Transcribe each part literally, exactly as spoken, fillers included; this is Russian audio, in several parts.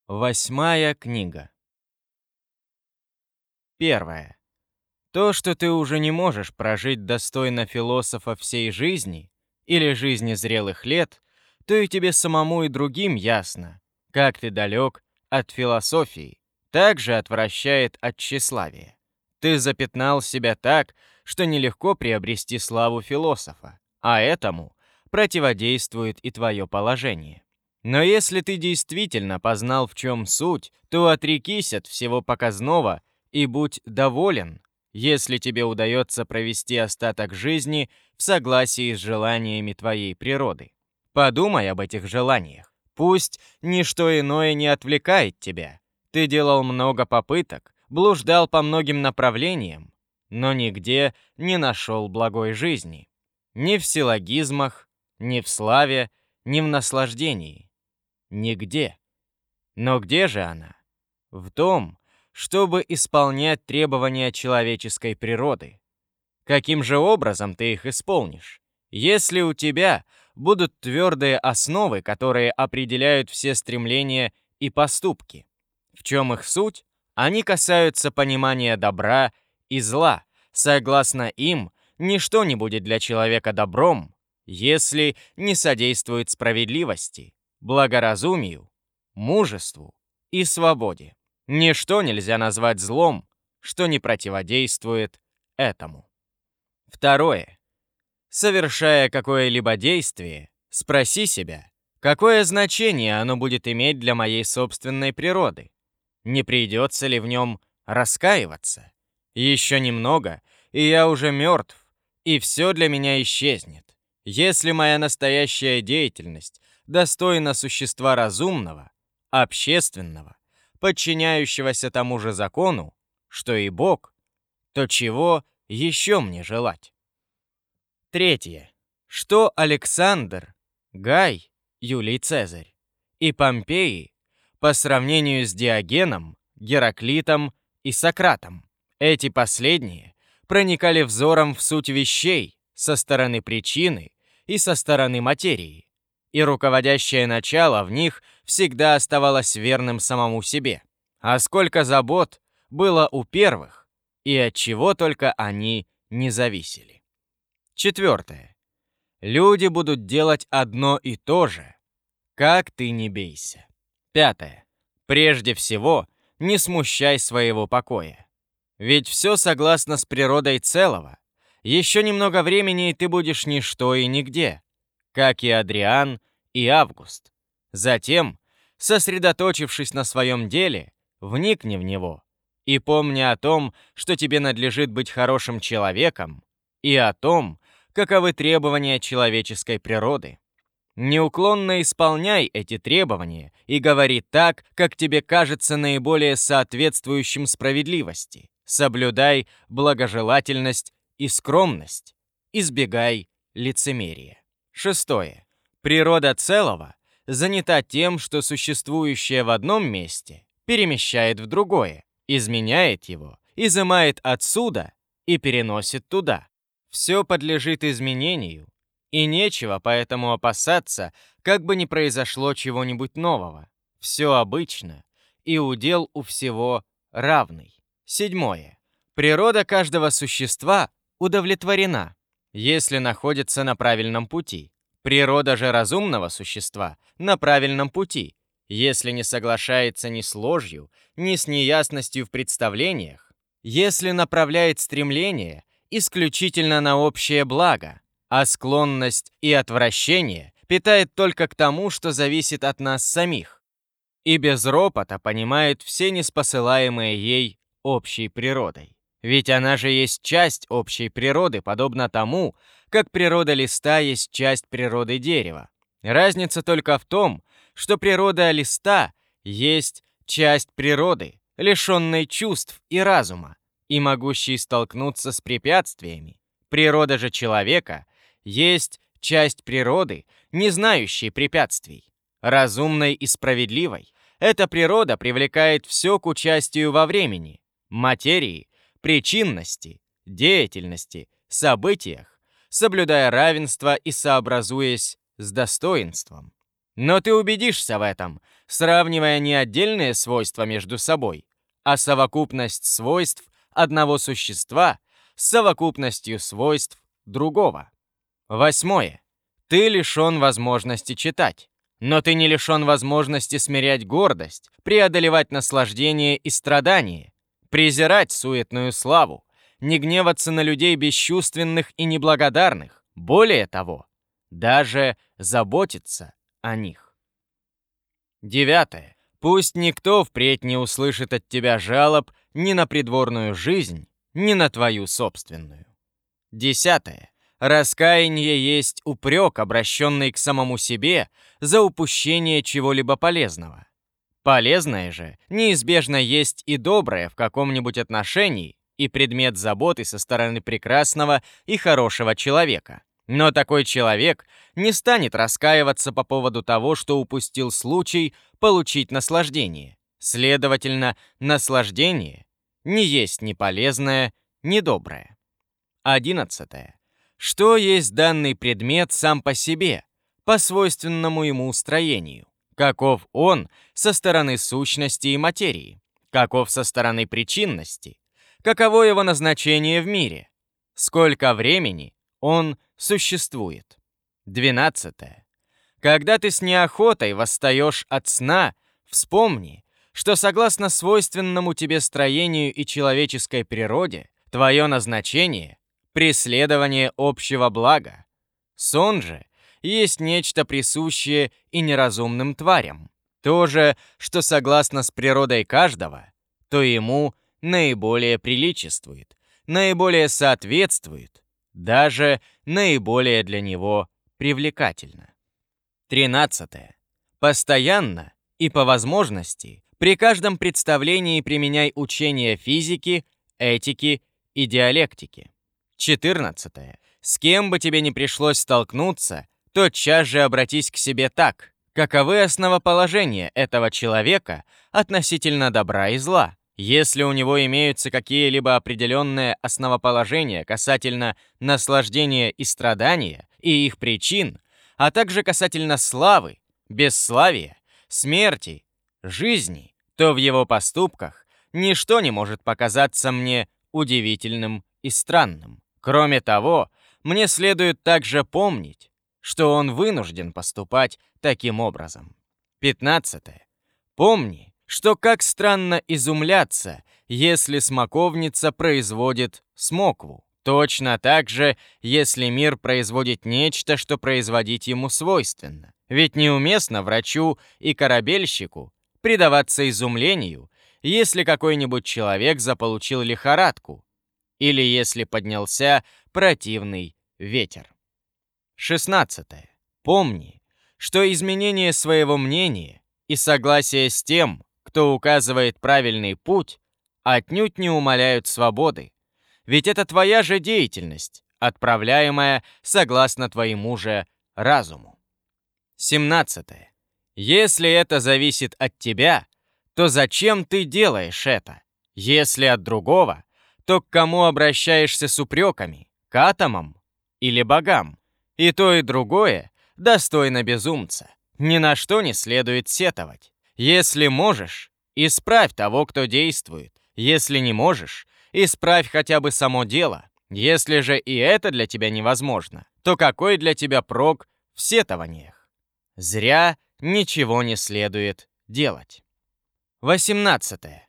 Восьмая книга. Первое. То, что ты уже не можешь прожить достойно философа всей жизни или жизни зрелых лет, то и тебе самому и другим ясно, как ты далек от философии, также отвращает от тщеславия. Ты запятнал себя так, что нелегко приобрести славу философа, а этому противодействует и твое положение. Но если ты действительно познал, в чем суть, то отрекись от всего показного и будь доволен, если тебе удается провести остаток жизни в согласии с желаниями твоей природы. Подумай об этих желаниях. Пусть ничто иное не отвлекает тебя. Ты делал много попыток, блуждал по многим направлениям, но нигде не нашел благой жизни. Ни в силлогизмах, ни в славе, ни в наслаждении. Нигде. Но где же она? В том, чтобы исполнять требования человеческой природы. Каким же образом ты их исполнишь? Если у тебя будут твердые основы, которые определяют все стремления и поступки. В чем их суть? Они касаются понимания добра и зла. Согласно им, ничто не будет для человека добром, если не содействует справедливости, благоразумию, мужеству и свободе. Ничто нельзя назвать злом, что не противодействует этому. Второе. Совершая какое-либо действие, спроси себя, какое значение оно будет иметь для моей собственной природы? Не придется ли в нем раскаиваться? Еще немного, и я уже мертв, и все для меня исчезнет. Если моя настоящая деятельность достойна существа разумного, общественного, подчиняющегося тому же закону, что и Бог, то чего еще мне желать? Третье. Что Александр, Гай, Юлий Цезарь и Помпеи по сравнению с Диогеном, Гераклитом и Сократом? Эти последние проникали взором в суть вещей со стороны причины и со стороны материи, и руководящее начало в них всегда оставалось верным самому себе. А сколько забот было у первых, и от чего только они не зависели. Четвертое. Люди будут делать одно и то же, как ты не бейся. Пятое. Прежде всего, не смущай своего покоя. Ведь все согласно с природой целого. Еще немного времени, и ты будешь ничто и нигде, как и Адриан и Август. Затем, сосредоточившись на своем деле, вникни в него и помни о том, что тебе надлежит быть хорошим человеком, и о том, каковы требования человеческой природы. Неуклонно исполняй эти требования и говори так, как тебе кажется наиболее соответствующим справедливости. Соблюдай благожелательность и скромность. Избегай лицемерия. Шестое. Природа целого занята тем, что существующее в одном месте перемещает в другое, изменяет его, изымает отсюда и переносит туда. Все подлежит изменению, и нечего поэтому опасаться, как бы ни произошло чего-нибудь нового. Все обычно, и удел у всего равный. Седьмое. Природа каждого существа удовлетворена, если находится на правильном пути. Природа же разумного существа на правильном пути, если не соглашается ни с ложью, ни с неясностью в представлениях, если направляет стремление исключительно на общее благо, а склонность и отвращение питает только к тому, что зависит от нас самих, и без ропота понимает все неспосылаемые ей общей природой. Ведь она же есть часть общей природы, подобно тому, как природа листа есть часть природы дерева. Разница только в том, что природа листа есть часть природы, лишенной чувств и разума, и могущей столкнуться с препятствиями. Природа же человека есть часть природы, не знающей препятствий, разумной и справедливой. Эта природа привлекает все к участию во времени, материи, причинности, деятельности, событиях, соблюдая равенство и сообразуясь с достоинством. Но ты убедишься в этом, сравнивая не отдельные свойства между собой, а совокупность свойств одного существа с совокупностью свойств другого. Восьмое. Ты лишен возможности читать, но ты не лишен возможности смирять гордость, преодолевать наслаждение и страдание, презирать суетную славу, не гневаться на людей бесчувственных и неблагодарных, более того, даже заботиться о них. Девятое. Пусть никто впредь не услышит от тебя жалоб ни на придворную жизнь, ни на твою собственную. Десятое. Раскаяние есть упрек, обращенный к самому себе за упущение чего-либо полезного. Полезное же неизбежно есть и доброе в каком-нибудь отношении и предмет заботы со стороны прекрасного и хорошего человека. Но такой человек не станет раскаиваться по поводу того, что упустил случай получить наслаждение. Следовательно, наслаждение не есть ни полезное, ни доброе. Одиннадцатое. Что есть данный предмет сам по себе, по свойственному ему устроению? Каков он со стороны сущности и материи? Каков со стороны причинности? Каково его назначение в мире? Сколько времени он существует? Двенадцатое. Когда ты с неохотой восстаешь от сна, вспомни, что согласно свойственному тебе строению и человеческой природе, твое назначение — преследование общего блага. Сон же есть нечто присущее и неразумным тварям. То же, что согласно с природой каждого, то ему наиболее приличествует, наиболее соответствует, даже наиболее для него привлекательно. Тринадцатое. Постоянно и по возможности при каждом представлении применяй учения физики, этики и диалектики. Четырнадцатое. С кем бы тебе ни пришлось столкнуться, тотчас же обратись к себе так. Каковы основоположения этого человека относительно добра и зла? Если у него имеются какие-либо определенные основоположения касательно наслаждения и страдания и их причин, а также касательно славы, бесславия, смерти, жизни, то в его поступках ничто не может показаться мне удивительным и странным. Кроме того, мне следует также помнить, что он вынужден поступать таким образом. Пятнадцатое. Помни, что как странно изумляться, если смоковница производит смокву. Точно так же, если мир производит нечто, что производить ему свойственно. Ведь неуместно врачу и корабельщику предаваться изумлению, если какой-нибудь человек заполучил лихорадку, или если поднялся противный ветер. Шестнадцатое. Помни, что изменение своего мнения и согласие с тем, кто указывает правильный путь, отнюдь не умаляют свободы, ведь это твоя же деятельность, отправляемая согласно твоему же разуму. Семнадцатое. Если это зависит от тебя, то зачем ты делаешь это? Если от другого, то к кому обращаешься с упреками? К атомам или богам? И то, и другое достойно безумца. Ни на что не следует сетовать. Если можешь, исправь того, кто действует. Если не можешь, исправь хотя бы само дело. Если же и это для тебя невозможно, то какой для тебя прок в сетованиях? Зря ничего не следует делать. Восемнадцатое.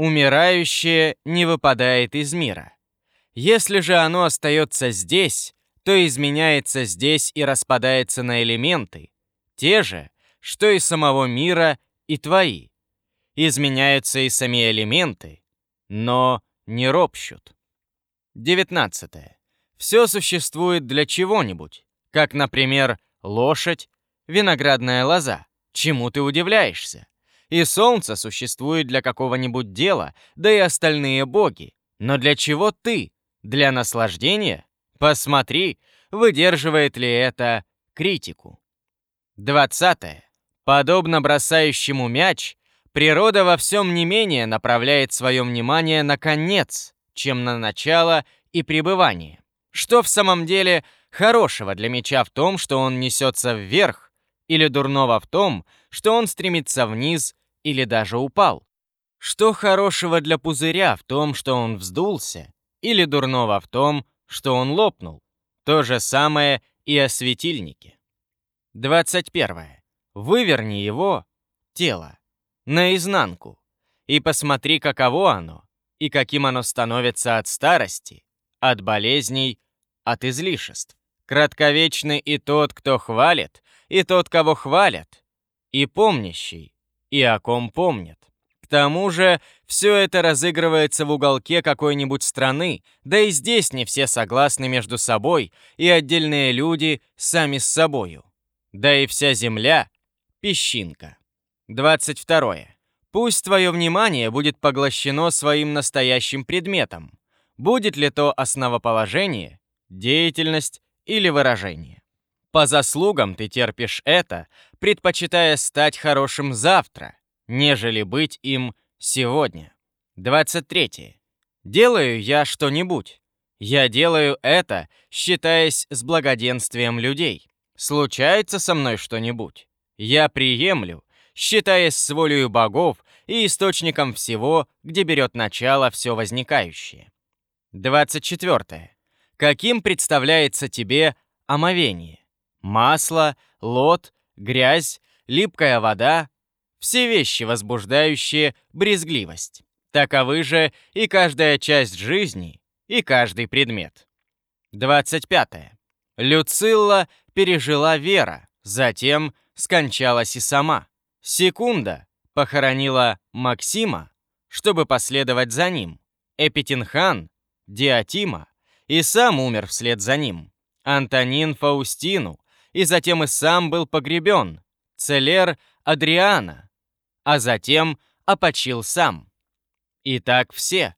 Умирающее не выпадает из мира. Если же оно остается здесь, то изменяется здесь и распадается на элементы, те же, что и самого мира, и твои. Изменяются и сами элементы, но не ропщут. Девятнадцатое. Все существует для чего-нибудь, как, например, лошадь, виноградная лоза. Чему ты удивляешься? И солнце существует для какого-нибудь дела, да и остальные боги. Но для чего ты? Для наслаждения? Посмотри, выдерживает ли это критику. Двадцатое. Подобно бросающему мяч, природа во всем не менее направляет свое внимание на конец, чем на начало и пребывание. Что в самом деле хорошего для мяча в том, что он несется вверх или дурного в том, что он стремится вниз или даже упал? Что хорошего для пузыря в том, что он вздулся, или дурного в том, что он лопнул? То же самое и о светильнике. двадцать первое. Выверни его, тело, наизнанку, и посмотри, каково оно, и каким оно становится от старости, от болезней, от излишеств. Кратковечный и тот, кто хвалит, и тот, кого хвалят, и помнящий, и о ком помнят. К тому же, все это разыгрывается в уголке какой-нибудь страны, да и здесь не все согласны между собой, и отдельные люди сами с собою. Да и вся земля — песчинка. двадцать второе. Пусть твое внимание будет поглощено своим настоящим предметом. Будет ли то основоположение, деятельность или выражение. По заслугам ты терпишь это, предпочитая стать хорошим завтра, нежели быть им сегодня. двадцать третье. Делаю я что-нибудь. Я делаю это, считаясь с благоденствием людей. Случается со мной что-нибудь. Я приемлю, считаясь с волею богов и источником всего, где берет начало все возникающее. двадцать четвертое. Каким представляется тебе омовение? Масло, лот, грязь, липкая вода — все вещи, возбуждающие брезгливость. Таковы же и каждая часть жизни, и каждый предмет. двадцать пятое. Люцилла пережила Вера, затем скончалась и сама. Секунда похоронила Максима, чтобы последовать за ним. Эпитинхан — Диатима, и сам умер вслед за ним. Антонин — Фаустину, и затем и сам был погребен. Целер — Адриана, а затем опочил сам. И так все.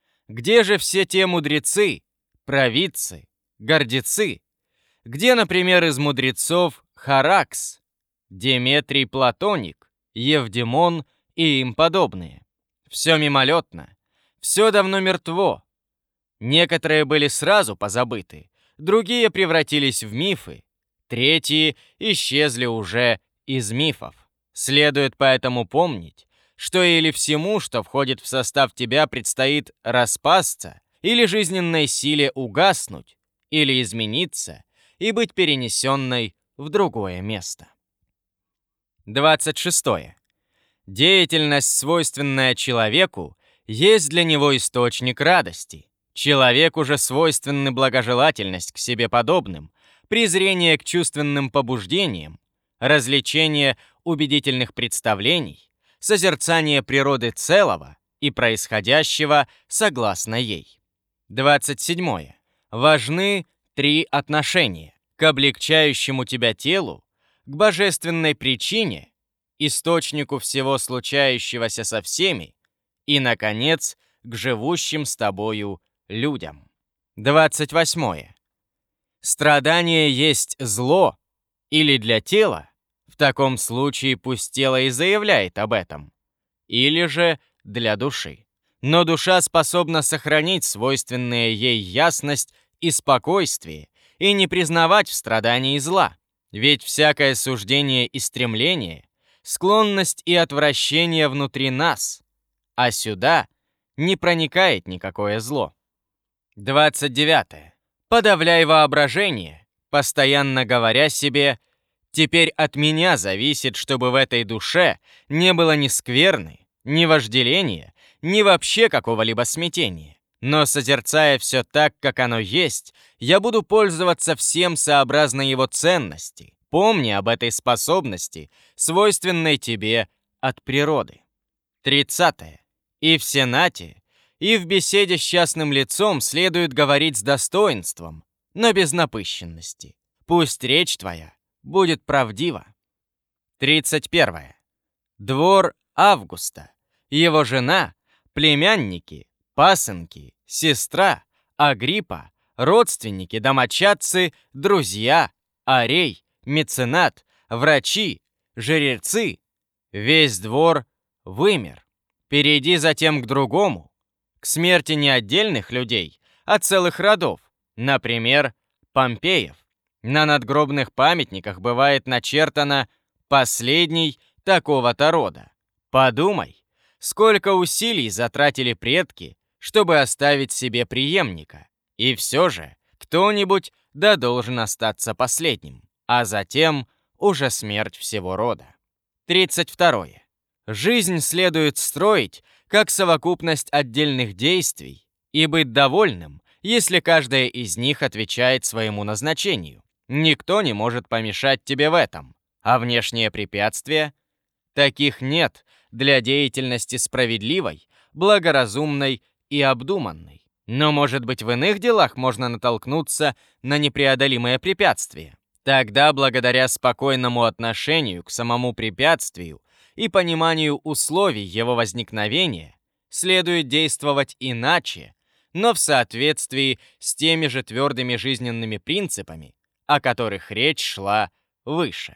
Где же все те мудрецы, провидцы, гордецы? Где, например, из мудрецов Харакс, Деметрий Платоник, Евдемон и им подобные? Все мимолетно, все давно мертво. Некоторые были сразу позабыты, другие превратились в мифы, третьи исчезли уже из мифов. Следует поэтому помнить, что или всему, что входит в состав тебя, предстоит распасться, или жизненной силе угаснуть, или измениться и быть перенесенной в другое место. двадцать шестое. Деятельность, свойственная человеку, есть для него источник радости. Человеку же свойственны благожелательность к себе подобным, презрение к чувственным побуждениям, развлечение убедительных представлений, созерцание природы целого и происходящего согласно ей. двадцать седьмое. Важны три отношения: к облегчающему тебя телу, к божественной причине, источнику всего случающегося со всеми и, наконец, к живущим с тобою людям. двадцать восьмое. Страдание есть зло или для тела? В таком случае пусть тело и заявляет об этом. Или же для души. Но душа способна сохранить свойственные ей ясность и спокойствие и не признавать в страдании зла. Ведь всякое суждение и стремление — склонность и отвращение внутри нас, а сюда не проникает никакое зло. двадцать девятое. Подавляй воображение, постоянно говоря себе: «Теперь от меня зависит, чтобы в этой душе не было ни скверны, ни вожделения, ни вообще какого-либо смятения. Но, созерцая все так, как оно есть, я буду пользоваться всем сообразно его ценности. Помни об этой способности, свойственной тебе от природы». тридцатое. И в сенате, и в беседе с частным лицом следует говорить с достоинством, но без напыщенности. Пусть речь твоя будет правдива. тридцать первое. Двор Августа, его жена, племянники, пасынки, сестра, Агриппа, родственники, домочадцы, друзья, арей, меценат, врачи, жрецы, весь двор вымер. Перейди затем к другому, к смерти не отдельных людей, а целых родов, например, Помпеев. На надгробных памятниках бывает начертано последний такого-то рода. Подумай, сколько усилий затратили предки, чтобы оставить себе преемника. И все же кто-нибудь да должен остаться последним, а затем уже смерть всего рода. тридцать второе. Жизнь следует строить как совокупность отдельных действий и быть довольным, если каждая из них отвечает своему назначению. Никто не может помешать тебе в этом. А внешние препятствия? Таких нет для деятельности справедливой, благоразумной и обдуманной. Но, может быть, в иных делах можно натолкнуться на непреодолимые препятствия. Тогда, благодаря спокойному отношению к самому препятствию и пониманию условий его возникновения, следует действовать иначе, но в соответствии с теми же твердыми жизненными принципами, о которых речь шла выше.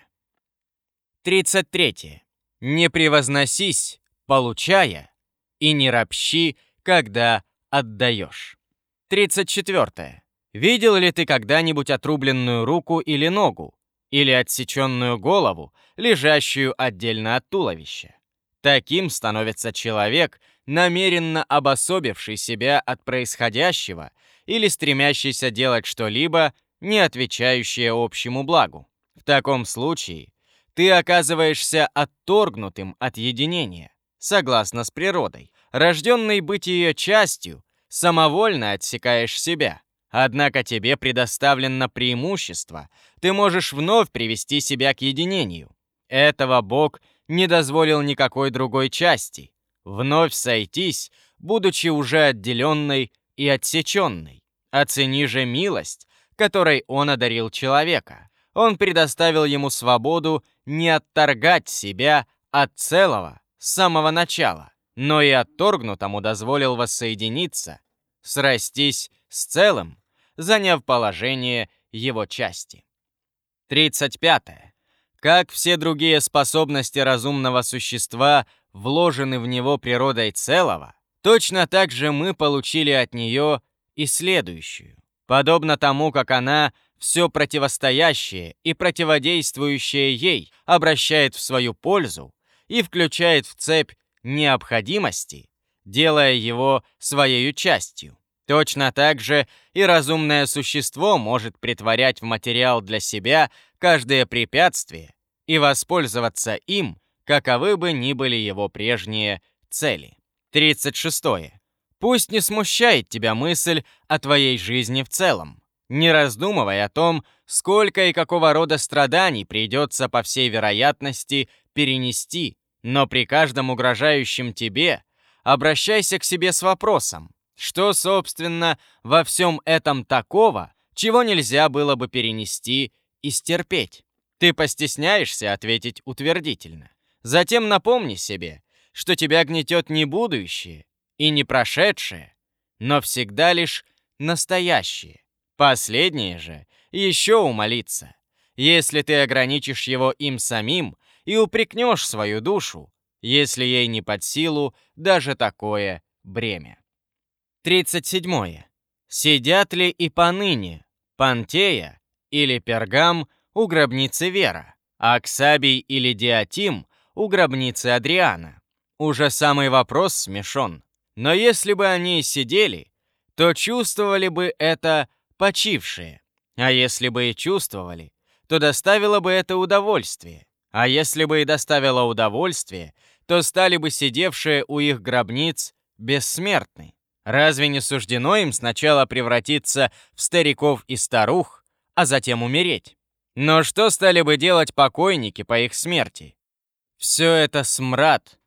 тридцать третье. Не превозносись, получая, и не ропщи, когда отдаешь. тридцать четвертое. Видел ли ты когда-нибудь отрубленную руку или ногу, или отсеченную голову, лежащую отдельно от туловища? Таким становится человек, намеренно обособивший себя от происходящего или стремящийся делать что-либо, не отвечающее общему благу. В таком случае ты оказываешься отторгнутым от единения, согласно с природой. Рожденный быть ее частью, самовольно отсекаешь себя. Однако тебе предоставлено преимущество, ты можешь вновь привести себя к единению. Этого Бог не дозволил никакой другой части. Вновь сойтись, будучи уже отделенной и отсеченной. Оцени же милость, которой Он одарил человека. Он предоставил ему свободу не отторгать себя от целого с самого начала, но и отторгнутому дозволил воссоединиться, срастись с целым, заняв положение его части. тридцать пятое. Как все другие способности разумного существа вложены в него природой целого, точно так же мы получили от нее и следующую. Подобно тому, как она все противостоящее и противодействующее ей обращает в свою пользу и включает в цепь необходимости, делая его своей частью. Точно так же и разумное существо может притворять в материал для себя каждое препятствие и воспользоваться им, каковы бы ни были его прежние цели. тридцать шестое. Пусть не смущает тебя мысль о твоей жизни в целом. Не раздумывай о том, сколько и какого рода страданий придется, по всей вероятности, перенести, но при каждом угрожающем тебе обращайся к себе с вопросом: что, собственно, во всем этом такого, чего нельзя было бы перенести и стерпеть? Ты постесняешься ответить утвердительно. Затем напомни себе, что тебя гнетет не будущее и не прошедшее, но всегда лишь настоящее. Последнее же еще умолится, если ты ограничишь его им самим и упрекнешь свою душу, если ей не под силу даже такое бремя. тридцать седьмое. Сидят ли и поныне Пантея или Пергам у гробницы Вера, а Аксабий или Диатим у гробницы Адриана? Уже самый вопрос смешон. Но если бы они сидели, то чувствовали бы это почившие. А если бы и чувствовали, то доставило бы это удовольствие. А если бы и доставило удовольствие, то стали бы сидевшие у их гробниц бессмертны. Разве не суждено им сначала превратиться в стариков и старух, а затем умереть? Но что стали бы делать покойники по их смерти? Все это смрад,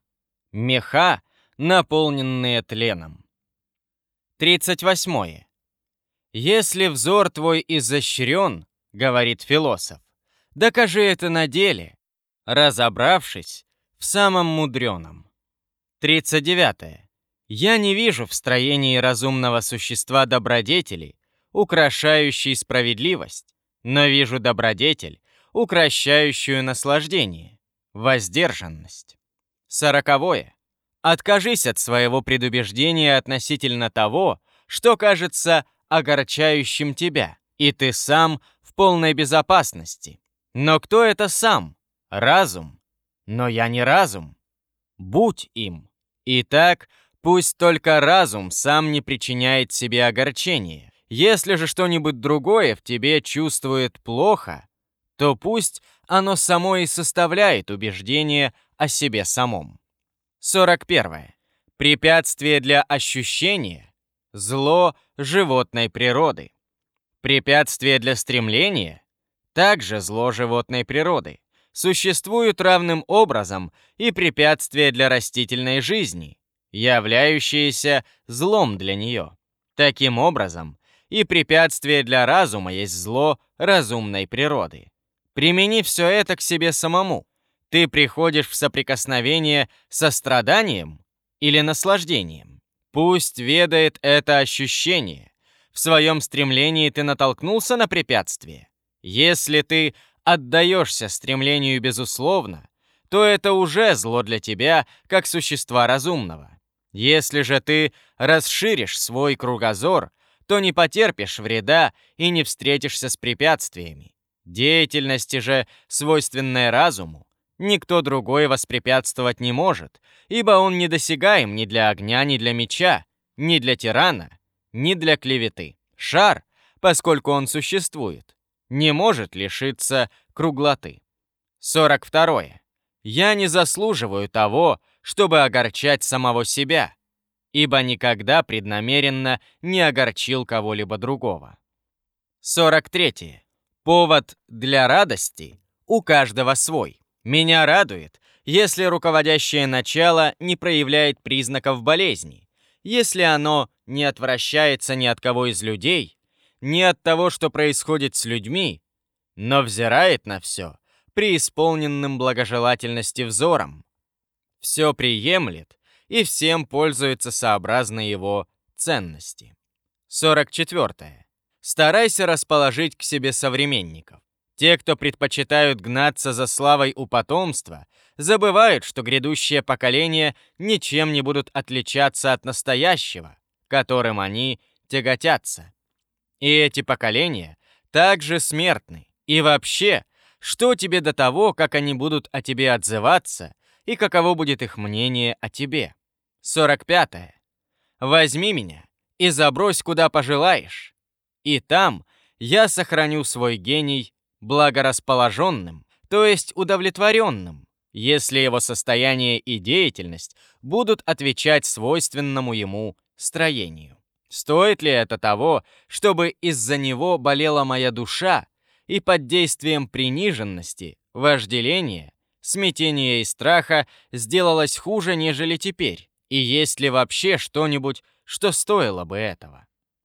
меха, наполненные тленом. тридцать восьмое. «Если взор твой изощрен, — говорит философ, — докажи это на деле, разобравшись в самом мудреном». тридцать девятое. «Я не вижу в строении разумного существа добродетели, украшающей справедливость, но вижу добродетель, укращающую наслаждение, воздержанность». Сороковое. «Откажись от своего предубеждения относительно того, что кажется огорчающим тебя, и ты сам в полной безопасности. Но кто это сам? Разум? Но я не разум. Будь им. Итак, пусть только разум сам не причиняет себе огорчения. Если же что-нибудь другое в тебе чувствует плохо, то пусть оно само и составляет убеждение о себе самом. сорок первое. Препятствие для ощущения – зло животной природы. Препятствие для стремления – также зло животной природы. Существуют равным образом и препятствия для растительной жизни, являющиеся злом для нее. Таким образом, и препятствие для разума есть зло разумной природы. Примени все это к себе самому. Ты приходишь в соприкосновение со страданием или наслаждением. Пусть ведает это ощущение. В своем стремлении ты натолкнулся на препятствие. Если ты отдаешься стремлению безусловно, то это уже зло для тебя, как существа разумного. Если же ты расширишь свой кругозор, то не потерпишь вреда и не встретишься с препятствиями. Деятельности же, свойственной разуму, никто другой воспрепятствовать не может, ибо он недосягаем ни для огня, ни для меча, ни для тирана, ни для клеветы. Шар, поскольку он существует, не может лишиться круглоты. сорок второе. Я не заслуживаю того, чтобы огорчать самого себя, ибо никогда преднамеренно не огорчил кого-либо другого. сорок третье. Повод для радости у каждого свой. Меня радует, если руководящее начало не проявляет признаков болезни, если оно не отвращается ни от кого из людей, ни от того, что происходит с людьми, но взирает на все преисполненным благожелательности взором. Все приемлет и всем пользуется сообразно его ценности. сорок четвертое. Старайся расположить к себе современников. Те, кто предпочитают гнаться за славой у потомства, забывают, что грядущее поколение ничем не будут отличаться от настоящего, которым они тяготятся. И эти поколения также смертны. И вообще, что тебе до того, как они будут о тебе отзываться, и каково будет их мнение о тебе? сорок пятое. Возьми меня и забрось куда пожелаешь, и там я сохраню свой гений благорасположенным, то есть удовлетворенным, если его состояние и деятельность будут отвечать свойственному ему строению. Стоит ли это того, чтобы из-за него болела моя душа, и под действием приниженности, вожделения, смятения и страха сделалось хуже, нежели теперь? И есть ли вообще что-нибудь, что стоило бы этого?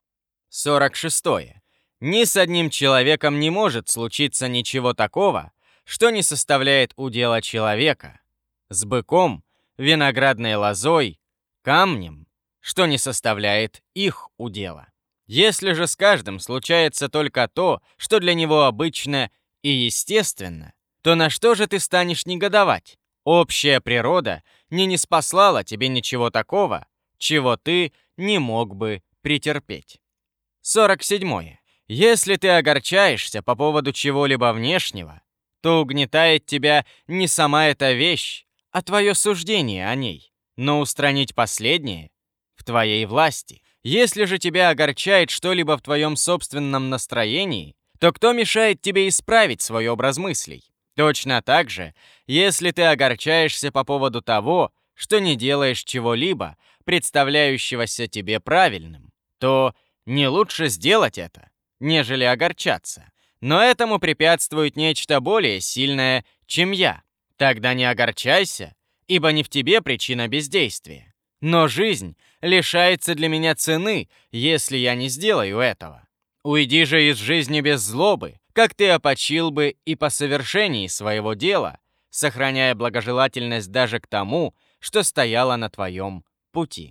сорок шестое. Ни с одним человеком не может случиться ничего такого, что не составляет удела человека. С быком, виноградной лозой, камнем, что не составляет их удела. Если же с каждым случается только то, что для него обычно и естественно, то на что же ты станешь негодовать? Общая природа не ниспослала тебе ничего такого, чего ты не мог бы претерпеть. сорок седьмое. Если ты огорчаешься по поводу чего-либо внешнего, то угнетает тебя не сама эта вещь, а твое суждение о ней, но устранить последнее в твоей власти. Если же тебя огорчает что-либо в твоем собственном настроении, то кто мешает тебе исправить свой образ мыслей? Точно так же, если ты огорчаешься по поводу того, что не делаешь чего-либо, представляющегося тебе правильным, то не лучше сделать это, нежели огорчаться. Но этому препятствует нечто более сильное, чем я. Тогда не огорчайся, ибо не в тебе причина бездействия. Но жизнь лишается для меня цены, если я не сделаю этого. Уйди же из жизни без злобы, как ты опочил бы и по совершении своего дела, сохраняя благожелательность даже к тому, что стояло на твоем пути.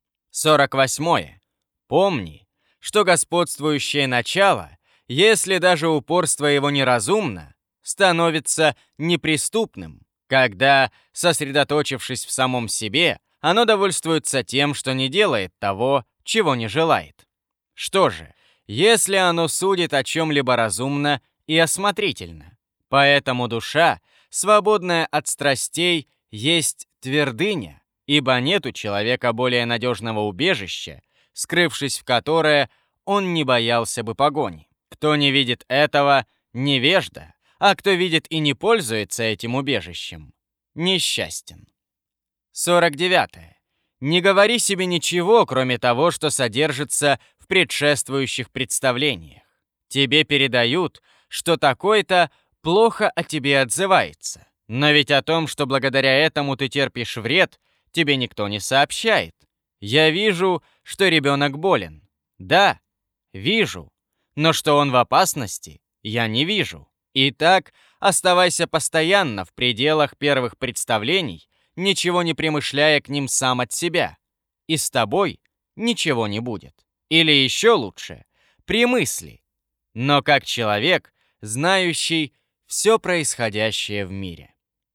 сорок восьмое. Помни, что господствующее начало, если даже упорство его неразумно, становится неприступным, когда, сосредоточившись в самом себе, оно довольствуется тем, что не делает того, чего не желает. Что же, если оно судит о чем-либо разумно и осмотрительно? Поэтому душа свободная от страстей, есть твердыня, ибо нет у человека более надежного убежища, скрывшись в которое, он не боялся бы погони. Кто не видит этого, невежда, а кто видит и не пользуется этим убежищем, несчастен. сорок девятое. Не говори себе ничего, кроме того, что содержится в предшествующих представлениях. Тебе передают, что такой-то плохо о тебе отзывается. Но ведь о том, что благодаря этому ты терпишь вред, тебе никто не сообщает. Я вижу, что ребенок болен. Да, вижу. Но что он в опасности, я не вижу. Итак, оставайся постоянно в пределах первых представлений, ничего не премышляя к ним сам от себя. И с тобой ничего не будет. Или еще лучше, примысли, но как человек, знающий все происходящее в мире.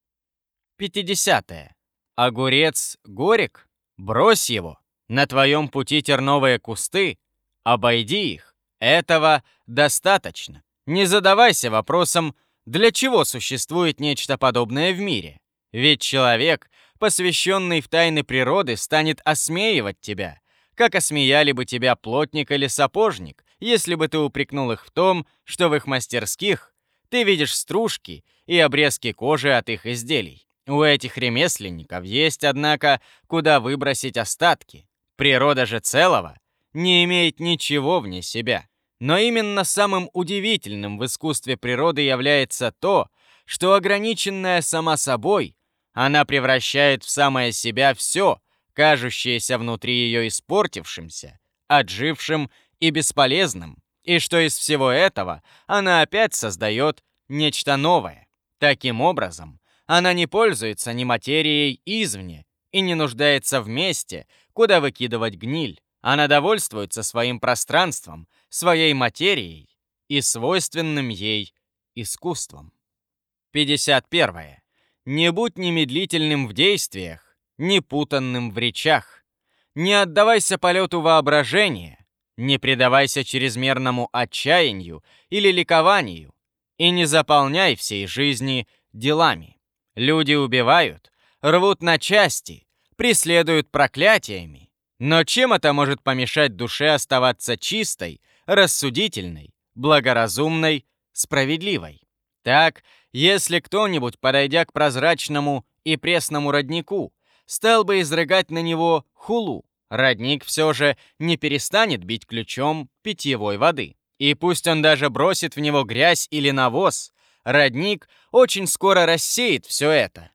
пятидесятое. Огурец горек? Брось его. На твоем пути терновые кусты? Обойди их. Этого достаточно. Не задавайся вопросом, для чего существует нечто подобное в мире. Ведь человек, посвященный в тайны природы, станет осмеивать тебя, как осмеяли бы тебя плотник или сапожник, если бы ты упрекнул их в том, что в их мастерских ты видишь стружки и обрезки кожи от их изделий. У этих ремесленников есть, однако, куда выбросить остатки. Природа же целого не имеет ничего вне себя. Но именно самым удивительным в искусстве природы является то, что ограниченная сама собой, она превращает в самое себя все, кажущееся внутри ее испортившимся, отжившим и бесполезным, и что из всего этого она опять создает нечто новое. Таким образом, она не пользуется ни материей извне и не нуждается в месте, куда выкидывать гниль. Она довольствуется своим пространством, своей материей и свойственным ей искусством. пятьдесят первое. Не будь немедлительным в действиях, не путанным в речах. Не отдавайся полету воображения, не предавайся чрезмерному отчаянию или ликованию и не заполняй всей жизни делами. Люди убивают, рвут на части, преследуют проклятиями. Но чем это может помешать душе оставаться чистой, рассудительной, благоразумной, справедливой? Так, если кто-нибудь, подойдя к прозрачному и пресному роднику, стал бы изрыгать на него хулу, родник все же не перестанет бить ключом питьевой воды. И пусть он даже бросит в него грязь или навоз, родник очень скоро рассеет все это,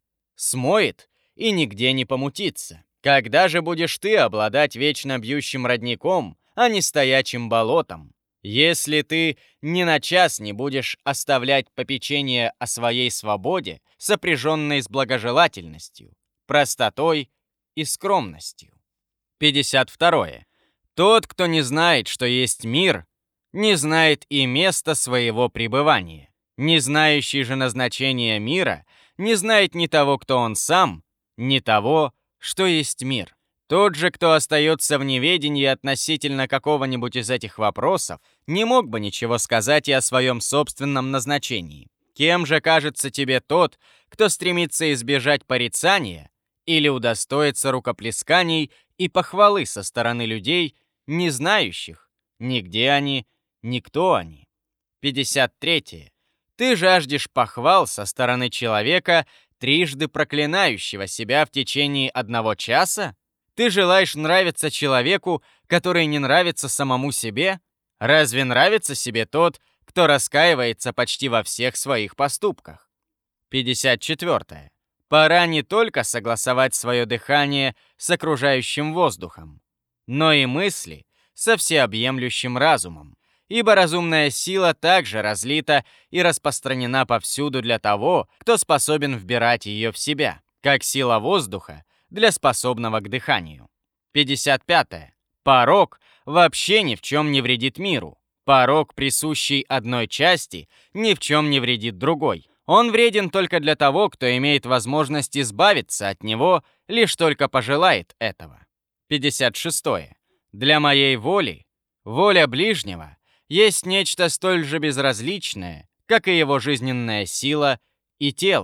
смоет и нигде не помутится. Когда же будешь ты обладать вечно бьющим родником, а не стоячим болотом? Если ты ни на час не будешь оставлять попечение о своей свободе, сопряженной с благожелательностью, простотой и скромностью. пятьдесят второе. Тот, кто не знает, что есть мир, не знает и места своего пребывания. Не знающий же назначения мира не знает ни того, кто он сам, ни того, что есть мир. Тот же, кто остается в неведении относительно какого-нибудь из этих вопросов, не мог бы ничего сказать и о своем собственном назначении. Кем же кажется тебе тот, кто стремится избежать порицания или удостоиться рукоплесканий и похвалы со стороны людей, не знающих ни где они, ни кто они? пятьдесят третье. Ты жаждешь похвал со стороны человека, трижды проклинающего себя в течение одного часа? Ты желаешь нравиться человеку, который не нравится самому себе? Разве нравится себе тот, кто раскаивается почти во всех своих поступках? пятьдесят четвертое. Пора не только согласовать свое дыхание с окружающим воздухом, но и мысли со всеобъемлющим разумом, ибо разумная сила также разлита и распространена повсюду для того, кто способен вбирать ее в себя, как сила воздуха для способного к дыханию. пятьдесят пятое. Порок вообще ни в чем не вредит миру. Порок, присущий одной части, ни в чем не вредит другой. Он вреден только для того, кто имеет возможность избавиться от него, лишь только пожелает этого. пятьдесят шестое. Для моей воли, воля ближнего, есть нечто столь же безразличное, как и его жизненная сила и тело,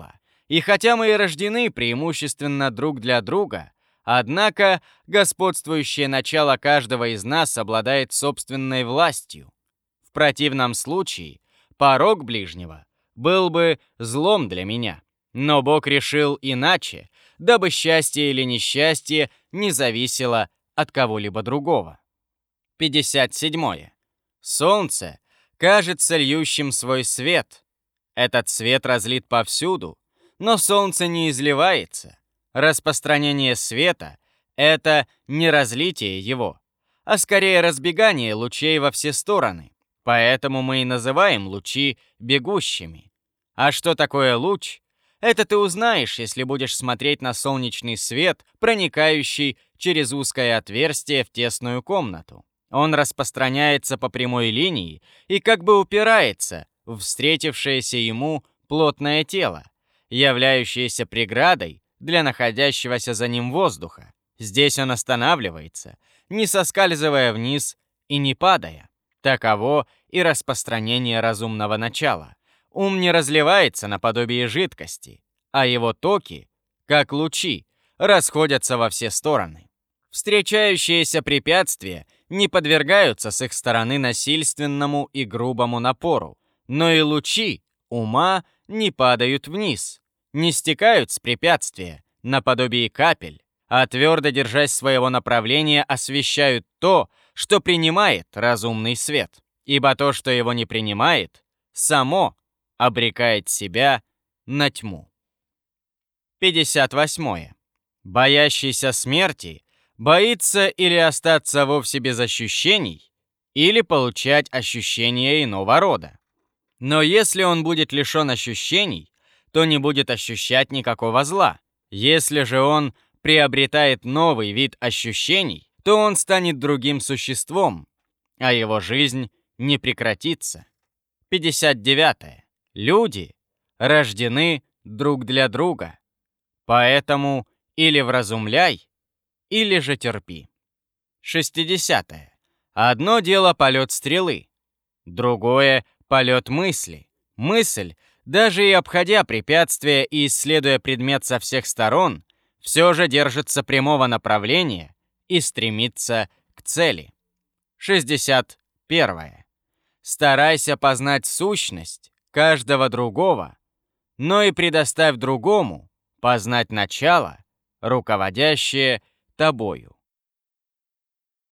И хотя мы и рождены преимущественно друг для друга, однако господствующее начало каждого из нас обладает собственной властью. В противном случае порок ближнего был бы злом для меня. Но Бог решил иначе, дабы счастье или несчастье не зависело от кого-либо другого. пятьдесят седьмое. Солнце кажется льющим свой свет. Этот свет разлит повсюду, но солнце не изливается. Распространение света — это не разлитие его, а скорее разбегание лучей во все стороны. Поэтому мы и называем лучи бегущими. А что такое луч? Это ты узнаешь, если будешь смотреть на солнечный свет, проникающий через узкое отверстие в тесную комнату. Он распространяется по прямой линии и как бы упирается в встретившееся ему плотное тело, являющееся преградой для находящегося за ним воздуха. Здесь он останавливается, не соскальзывая вниз и не падая. Таково и распространение разумного начала. Ум не разливается наподобие жидкости, а его токи, как лучи, расходятся во все стороны. Встречающиеся препятствия не подвергаются с их стороны насильственному и грубому напору, но и лучи ума не падают вниз, не стекают с препятствия, наподобие капель, а твердо держась своего направления освещают то, что принимает разумный свет, ибо то, что его не принимает, само обрекает себя на тьму. пятьдесят восьмое. Боящийся смерти боится или остаться вовсе без ощущений, или получать ощущения иного рода. Но если он будет лишен ощущений, то не будет ощущать никакого зла. Если же он приобретает новый вид ощущений, то он станет другим существом, а его жизнь не прекратится. пятьдесят девятое. Люди рождены друг для друга, поэтому или вразумляй, или же терпи. шестидесятое. Одно дело полет стрелы, другое — полет мысли. Мысль, даже и обходя препятствия и исследуя предмет со всех сторон, все же держится прямого направления и стремится к цели. шестьдесят первое. Старайся познать сущность каждого другого, но и предоставь другому познать начало, руководящее тобою.